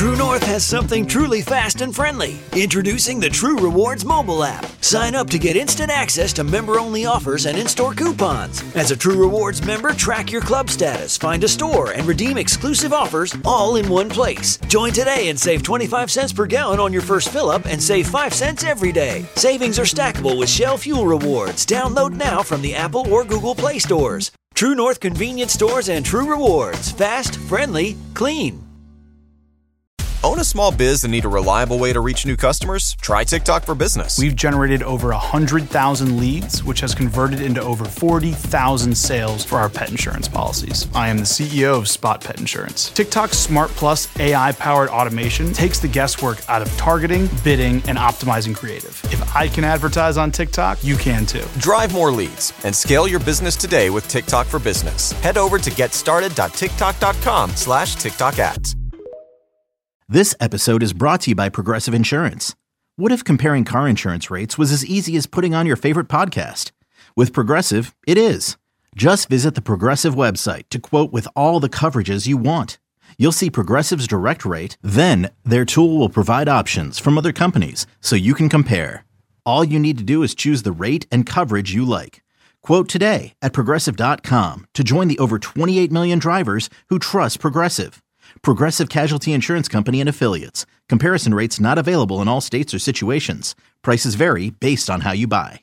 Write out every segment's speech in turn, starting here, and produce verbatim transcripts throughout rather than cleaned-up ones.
True North has something truly fast and friendly. Introducing the True Rewards mobile app. Sign up to get instant access to member-only offers and in-store coupons. As a True Rewards member, track your club status, find a store, and redeem exclusive offers all in one place. Join today and save twenty-five cents per gallon on your first fill-up and save five cents every day. Savings are stackable with Shell Fuel Rewards. Download now from the Apple or Google Play stores. True North Convenience Stores and True Rewards. Fast, friendly, clean. Own a small biz and need a reliable way to reach new customers? Try TikTok for Business. We've generated over one hundred thousand leads, which has converted into over forty thousand sales for our pet insurance policies. I am the C E O of Spot Pet Insurance. TikTok's Smart Plus A I-powered automation takes the guesswork out of targeting, bidding, and optimizing creative. If I can advertise on TikTok, you can too. Drive more leads and scale your business today with TikTok for Business. Head over to getstarted.tiktok.com slash TikTok ads. This episode is brought to you by Progressive Insurance. What if comparing car insurance rates was as easy as putting on your favorite podcast? With Progressive, it is. Just visit the Progressive website to quote with all the coverages you want. You'll see Progressive's direct rate, then their tool will provide options from other companies so you can compare. All you need to do is choose the rate and coverage you like. Quote today at Progressive dot com to join the over twenty-eight million drivers who trust Progressive. Progressive Casualty Insurance Company and Affiliates. Comparison rates not available in all states or situations. Prices vary based on how you buy.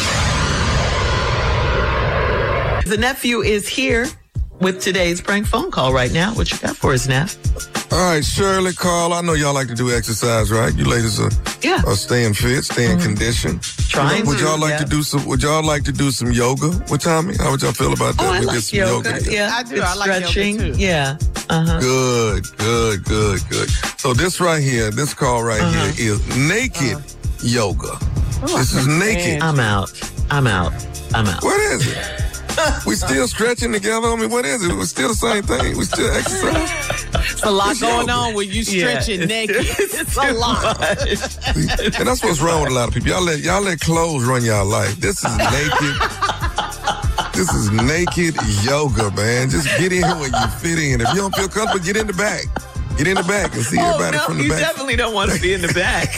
The nephew is here with today's prank phone call right now. What you got for us, Neff? All right, Shirley, Carl, I know y'all like to do exercise, right? You ladies are, yeah. are staying fit, staying mm-hmm. conditioned. Trying would y'all to, like yeah. to do some? Would y'all like to do some yoga with Tommy? How would y'all feel about that? Oh, I we like get some yoga. yoga. Yeah, I do. It's I like stretching. yoga too. Yeah. Uh-huh. Good, good, good, good. So this right here, this call right uh-huh. here is naked uh-huh. yoga. Oh, this is naked. I'm out. I'm out. I'm out. What is it? We still stretching together. I mean, what is it? We're still the same thing. We still exercise. It's a lot it's going yoga. on when you stretching yeah, naked. It's, it's a lot. And that's what's wrong with a lot of people. Y'all let y'all let clothes run y'all life. This is naked. This is naked yoga, man. Just get in here when you fit in. If you don't feel comfortable, get in the back. Get in the back and see oh, everybody no, from the you back. You definitely don't want to be in the back.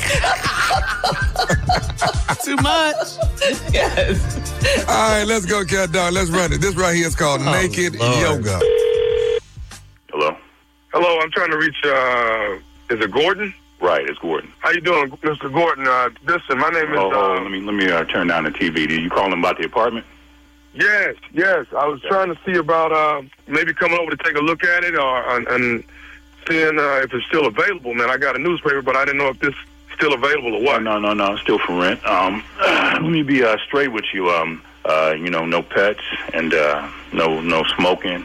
Too much. Yes. All right, let's go, cat dog. Let's run it. This right here is called oh, naked Lord. yoga. Hello. Hello, I'm trying to reach, uh, is it Gordon? Right, it's Gordon. How you doing, Mister Gordon? Uh, listen, my name is... Oh, oh uh, let me let me uh, turn down the T V. Did you call him about the apartment? Yes, yes. I was okay. trying to see about uh, maybe coming over to take a look at it or and, and seeing uh, if it's still available, man. I got a newspaper, but I didn't know if this is still available or what. No, no, no, no. Still for rent. Um, let me be uh, straight with you. Um, uh, you know, no pets and uh, no no smoking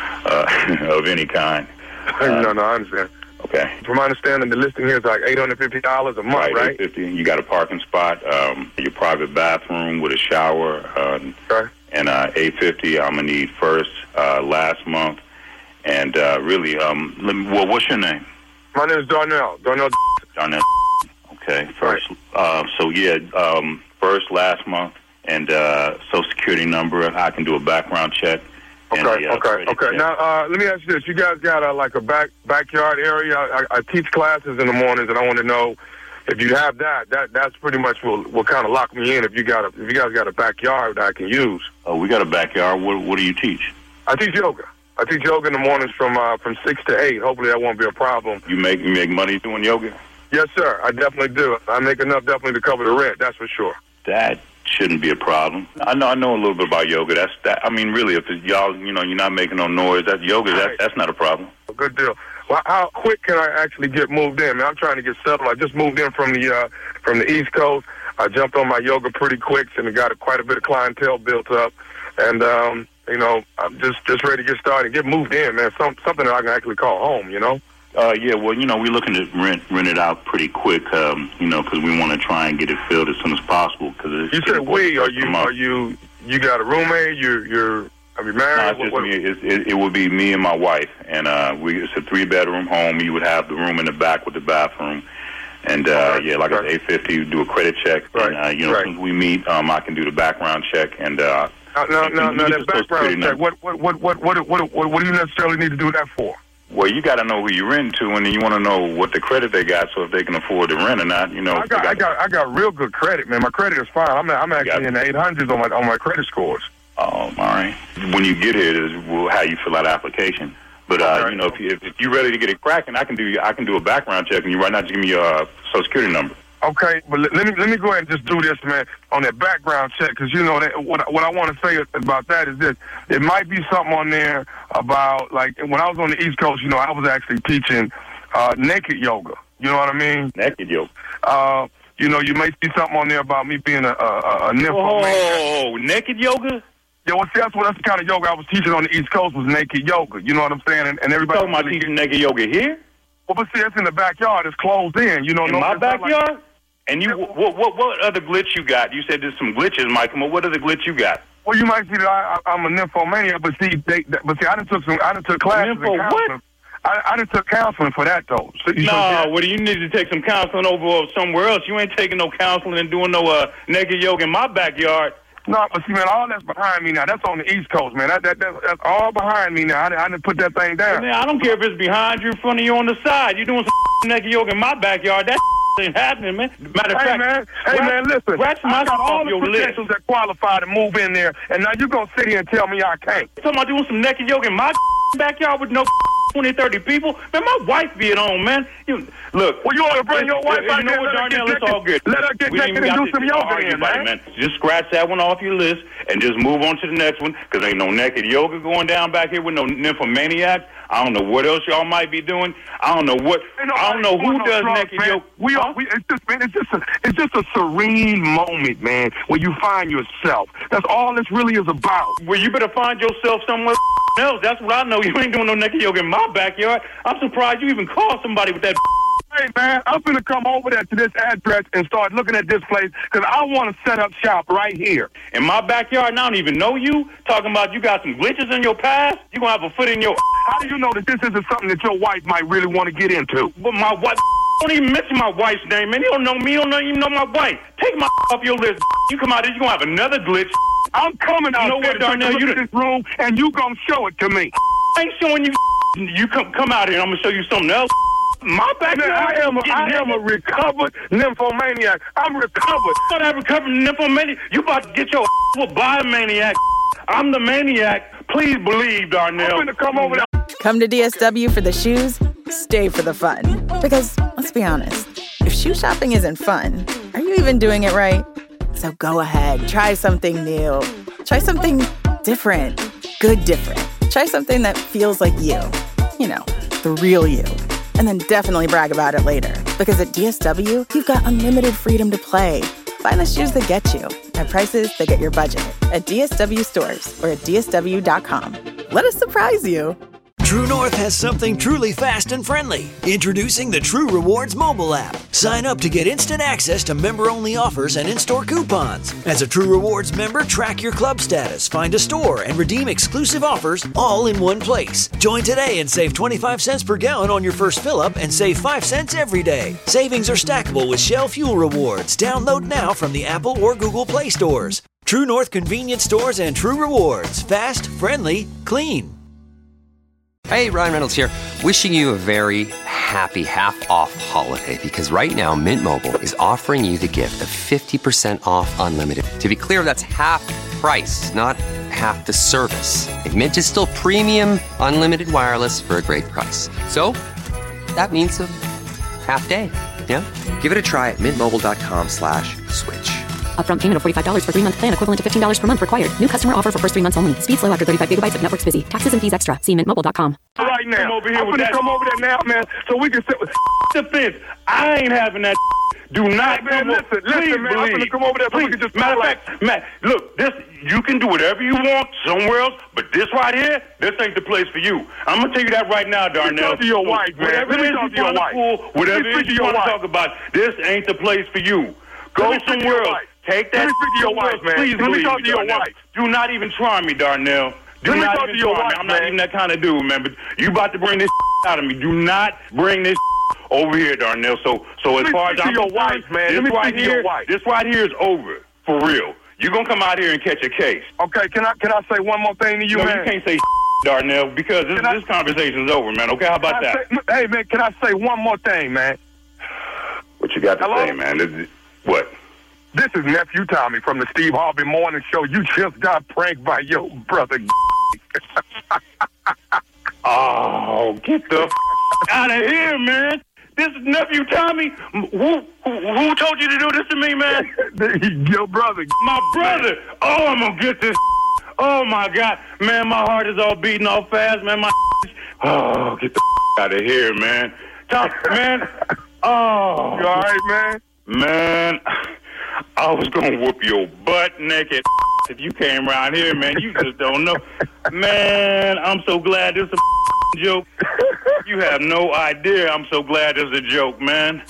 uh, of any kind. Uh, no, no, I understand. Okay. From my understanding, the listing here is like eight hundred fifty dollars a month, right? Right, eight hundred fifty dollars. You got a parking spot, um, your private bathroom with a shower. Uh, okay. And uh, eight hundred fifty dollars I'm going to need first, uh, last month. And uh, really, um, let me, well, what's your name? My name is Darnell. Darnell. Darnell. Okay, first. Right. Uh, so, yeah, um, first, last month, and uh, Social Security number. I can do a background check. Okay, and, uh, okay, okay. Check. Now, uh, let me ask you this. You guys got a, like a back backyard area? I, I teach classes in the mornings, and I want to know if you have that. That That's pretty much will, will kind of lock me in if you got a, if you guys got a backyard that I can use. Oh, we got a backyard. What, what do you teach? I teach yoga. I teach yoga in the mornings from uh, from six to eight. Hopefully that won't be a problem. You make you make money doing yoga? Yes, sir. I definitely do. I make enough definitely to cover the rent. That's for sure. That shouldn't be a problem. I know I know a little bit about yoga. That's that. I mean, really, if it's y'all, you know, you're not making no noise. That yoga, that, that's not a problem. Good deal. Well, how quick can I actually get moved in? Man, I'm trying to get settled. I just moved in from the uh, from the East Coast. I jumped on my yoga pretty quick and got a, quite a bit of clientele built up. And um, you know, I'm just just ready to get started, get moved in, man. Some something that I can actually call home. You know. Uh, yeah, well, you know, we're looking to rent rent it out pretty quick, um, you know, because we want to try and get it filled as soon as possible. Cause you said we? Are you are you you got a roommate? You're you're are you married? No, it's just what, me. It's, it, it would be me and my wife, and uh, we it's a three bedroom home. You would have the room in the back with the bathroom, and uh, right, yeah, like right. I said, eight fifty. You do a credit check, right. and uh, you know, right. since we meet, um, I can do the background check, and uh, no, no, no, no that background check. What what what what what what what what do you necessarily need to do that for? Well, you got to know who you rent to, and then you want to know what the credit they got, so if they can afford to rent or not. You know, I got, got I got, I got real good credit, man. My credit is fine. I'm, I'm actually in the eight hundreds on my on my credit scores. Oh, all right. When you get here, is how you fill out the application. But uh, okay. you know, if, you, if if you're ready to get it cracking, I can do I can do a background check, and you right now just give me your uh, social security number. Okay, but let, let me let me go ahead and just do this, man, on that background check, because you know that what what I want to say about that is this: it might be something on there about, like, when I was on the East Coast, you know, I was actually teaching uh, naked yoga. You know what I mean? Naked yoga. Uh, you know, you may see something on there about me being a a, a nymphomaniac. Oh, naked yoga. Yeah, well, see, that's what that's the kind of yoga I was teaching on the East Coast was naked yoga. You know what I'm saying? And, and everybody talking about teaching naked yoga here. Well, but see, it's in the backyard. It's closed in. You know, in no, my backyard. Like, and you, what, what, what other glitch you got? You said there's some glitches, Mike. What other glitch you got? Well, you might see that I, I, I'm a nymphomaniac, but see, they, but see, I done took some, I done took classes in counseling. What? I, I done took counseling for that though. So, no, nah, well, you need to take some counseling over somewhere else. You ain't taking no counseling and doing no uh, naked yoga in my backyard. No, but see, man, all that's behind me now. That's on the East Coast, man. That, that, that that's all behind me now. I, I didn't put that thing down. Man, I don't care if it's behind you, in front of you, on the side. You doing some naked yoga in my backyard? That ain't happening, man. Matter of hey, fact, man, hey, scratch, man, listen. Scratch my I got all off the your credentials list. that qualify to move in there, and now you gonna sit here and tell me I can't? You talking about doing some naked yoga in my backyard with no twenty, thirty people? Man, my wife be at home, man. You look. Well, you want to bring your wife you out know there? what, Darnell? It's all good. Let her get we naked and do some yoga in, man. man. Just scratch that one off your list and just move on to the next one, because ain't no naked yoga going down back here with no nymphomaniacs. I don't know what else y'all might be doing. I don't know what. No, I don't know who no does drugs, naked man. yoga. We are. We, it's just, man. It's just a. It's just a serene moment, man, where you find yourself. That's all this really is about. Well, you better find yourself somewhere else. That's what I know. You ain't doing no naked yoga in my backyard. I'm surprised you even called somebody with that. Hey, man, I'm going to come over there to this address and start looking at this place, because I want to set up shop right here. In my backyard, and I don't even know you, talking about you got some glitches in your past, you going to have a foot in your... How do you know that this isn't something that your wife might really want to get into? But my wife... Don't even mention my wife's name, man. You don't know me. You don't even know my wife. Take my off your list. You come out here, you're going to have another glitch. I'm coming out you know there what, to Darnell, look you at this room, and you going to show it to me. I ain't showing you. You come come out here, and I'm going to show you something else. My backyard. I am a, I am a recovered nymphomaniac. I'm recovered. But I recovered nymphomaniac. You about to get your with by a maniac. I'm the maniac. Please believe, Darnell. I'm going to come over there. Come to D S W for the shoes, stay for the fun. Because, let's be honest, if shoe shopping isn't fun, are you even doing it right? So go ahead, try something new. Try something different. Good different. Try something that feels like you. You know, the real you. And then definitely brag about it later. Because at D S W, you've got unlimited freedom to play. Find the shoes that get you at prices that get your budget at D S W stores or at D S W dot com. Let us surprise you. True North has something truly fast and friendly. Introducing the True Rewards mobile app. Sign up to get instant access to member-only offers and in-store coupons. As a True Rewards member, track your club status, find a store, and redeem exclusive offers all in one place. Join today and save twenty-five cents per gallon on your first fill-up and save five cents every day. Savings are stackable with Shell Fuel Rewards. Download now from the Apple or Google Play stores. True North convenience stores and True Rewards. Fast, friendly, clean. Hey, Ryan Reynolds here, wishing you a very happy half-off holiday, because right now Mint Mobile is offering you the gift of fifty percent off unlimited. To be clear, that's half price, not half the service. And Mint is still premium unlimited wireless for a great price. So, that means a half day, yeah? Give it a try at mintmobile.com slash switch. Upfront payment of forty-five dollars for three-month plan equivalent to fifteen dollars per month required. New customer offer for first three months only. Speed slow after thirty-five gigabytes if network's busy. Taxes and fees extra. See mint mobile dot com. Right now. Come over here I'm with gonna that. come over there now, man, so we can sit with defense. I ain't having that. Do not, hey, man, come listen, over. listen, Please man. I'm believe. gonna come over there so Please. we can just Matter of talk fact, Matt, look, this you can do whatever you want somewhere else, but this right here, this ain't the place for you. I'm gonna tell you that right now, Darnell. Talk to your wife, man. Whatever Let it me is talk you to your want to wife. pull, whatever Let me it speak is to you your want to wife. talk about, this ain't the place for you. Go Let me speak to somewhere your else. wife. Take that. Let me speak to your somewhere wife, else. man. Please Let me believe talk me, to your Darnell. wife. Do not even try me, Darnell. Do Let me not talk even to your try wife, me. I'm not man. even that kind of dude, man. But you about to bring this out of me. Do not bring this over here, Darnell. So, so as Let me far as speak to I'm your concerned, wife, man. this Let me right speak to your here, wife. this right here is over for real. You're gonna come out here and catch a case. Okay, can I can I say one more thing to you, no, man? you can't say Darnell, because this, I, this conversation's over, man. Okay, how about that? Say, hey, man, can I say one more thing, man? What you got to Hello? say, man? This is, what? This is Nephew Tommy from the Steve Harvey Morning Show. You just got pranked by your brother. Oh, get the f- out of here, man. This is Nephew Tommy. Who, who who told you to do this to me, man? Your brother. My brother. Oh, I'm going to get this. Oh, my God. Man, my heart is all beating all fast, man. My Oh, get the out of here, man. Tom, man. Oh. You all right, man? Man, I was going to whoop your butt naked if you came around here, man. You just don't know. Man, I'm so glad this is a joke. You have no idea. I'm so glad this is a joke, man.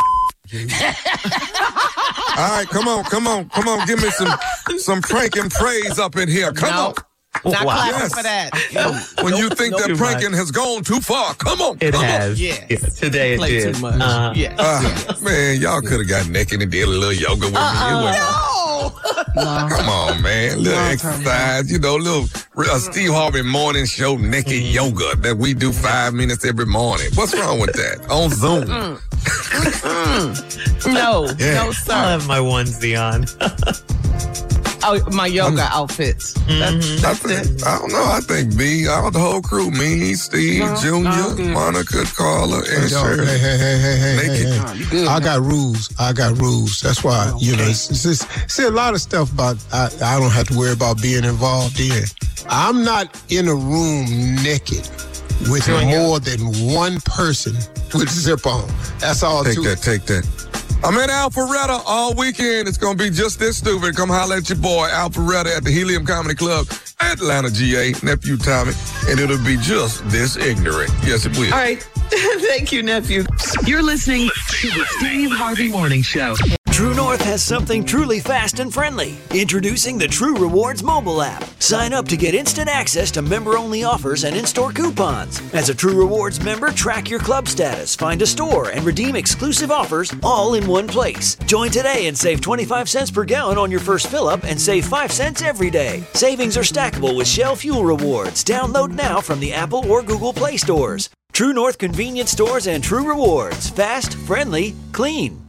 All right, come on, come on, come on. Give me some some pranking praise up in here. Come no. on. Not wow. clapping yes. for that. When nope, you think nope, that pranking has gone too far, come on. It come has. On. Yes. Yeah, today it Play did. too much. Uh, yes. Uh, yes. Man, y'all could have got naked and did a little yoga with Uh-uh. me. No. Come on, man. A little exercise, you know, a little uh, Steve Harvey Morning Show naked mm-hmm. yoga that we do five minutes every morning. What's wrong with that? On Zoom. Mm. Mm-mm. No, yeah. no, sir. I'll have my onesie on. Oh, my yoga I'm, outfits. Mm-hmm. That's, that's I, think, I don't know. I think me, all the whole crew, me, Steve, no, Junior, no, Monica, Carla, and hey, Shirley. Hey, hey, hey, hey, hey, naked. hey, hey. Good, I got rules. I got rules. That's why, oh, you okay. know, it's, it's just, see, a lot of stuff about, I, I don't have to worry about being involved in. I'm not in a room naked with Junior. more than one person with zip on. That's all. Take too. that, take that. I'm in Alpharetta all weekend. It's going to be just this stupid. Come holler at your boy, Alpharetta, at the Helium Comedy Club, Atlanta, G A, Nephew Tommy, and it'll be just this ignorant. Yes, it will. All right. Thank you, Nephew. You're listening to the Steve Harvey Morning Show. True North has something truly fast and friendly. Introducing the True Rewards mobile app. Sign up to get instant access to member-only offers and in-store coupons. As a True Rewards member, track your club status, find a store, and redeem exclusive offers all in one place. Join today and save twenty-five cents per gallon on your first fill-up and save five cents every day. Savings are stackable with Shell Fuel Rewards. Download now from the Apple or Google Play stores. True North Convenience Stores and True Rewards. Fast, friendly, clean.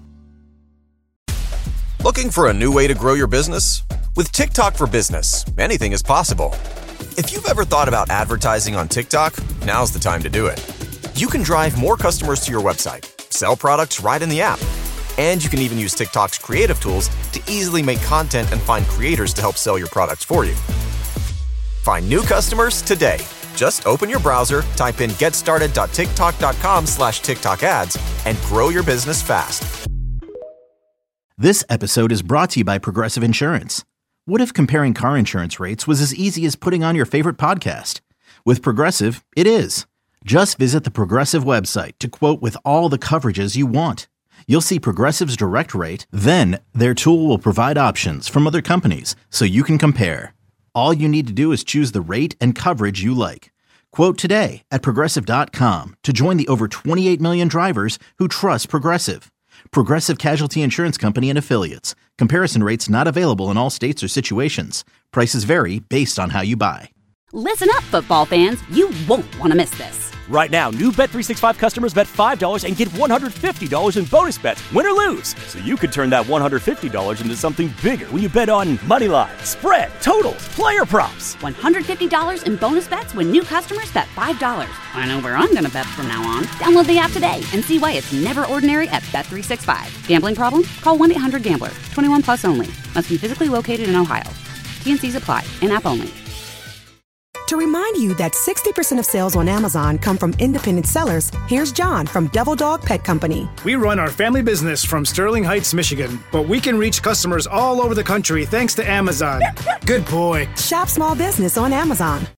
Looking for a new way to grow your business? With TikTok for Business, anything is possible. If you've ever thought about advertising on TikTok, now's the time to do it. You can drive more customers to your website, sell products right in the app, and you can even use TikTok's creative tools to easily make content and find creators to help sell your products for you. Find new customers today. Just open your browser, type in getstarted.tiktok.com slash TikTok ads, and grow your business fast. This episode is brought to you by Progressive Insurance. What if comparing car insurance rates was as easy as putting on your favorite podcast? With Progressive, it is. Just visit the Progressive website to quote with all the coverages you want. You'll see Progressive's direct rate, then their tool will provide options from other companies so you can compare. All you need to do is choose the rate and coverage you like. Quote today at Progressive dot com to join the over twenty-eight million drivers who trust Progressive. Progressive Casualty Insurance Company and Affiliates. Comparison rates not available in all states or situations. Prices vary based on how you buy. Listen up, football fans. You won't want to miss this. Right now, new Bet three sixty-five customers bet five dollars and get one hundred fifty dollars in bonus bets, win or lose. So you could turn that one hundred fifty dollars into something bigger when you bet on money line, spread, totals, player props. one hundred fifty dollars in bonus bets when new customers bet five dollars. I know where I'm going to bet from now on. Download the app today and see why it's never ordinary at Bet three sixty-five. Gambling problem? Call one eight hundred gambler. twenty-one plus only. Must be physically located in Ohio. T and C's apply. In-app only. To remind you that sixty percent of sales on Amazon come from independent sellers, here's John from Devil Dog Pet Company. We run our family business from Sterling Heights, Michigan, but we can reach customers all over the country thanks to Amazon. Good boy. Shop small business on Amazon.